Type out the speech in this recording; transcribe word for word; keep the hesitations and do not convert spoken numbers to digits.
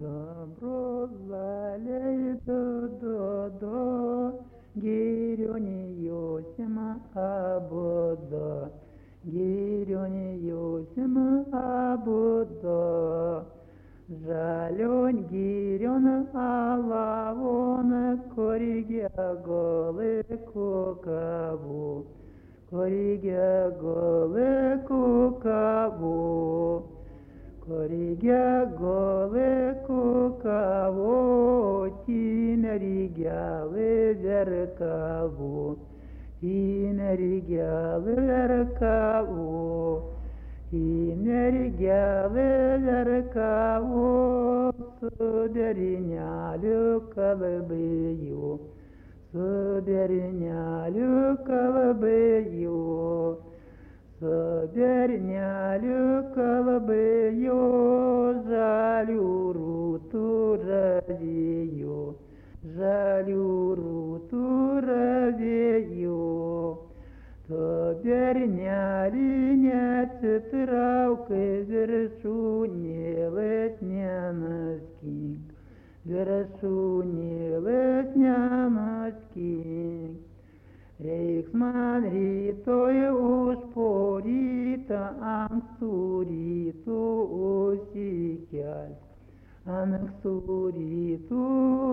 Добро залейду до до, гирюни Йосима абудо, гирюни Йосима абудо. Жалюнь гирюн алавон, кориге голы кукаву, кориге голы кукаву. Кориге голы кукаву, тинеригялы веркаву, тинеригялы веркаву, тинеригялы веркаву, сударинялю колыбыю, сударинялю колыбыю. Собернялю колыбыю, жалю руту радию, жалю руту радию. Соберняли не цитравкой, вершу не летняноски, вершу не летняноски. Рейхсман ритое успорита, ангстуриту усикяль, ангстуриту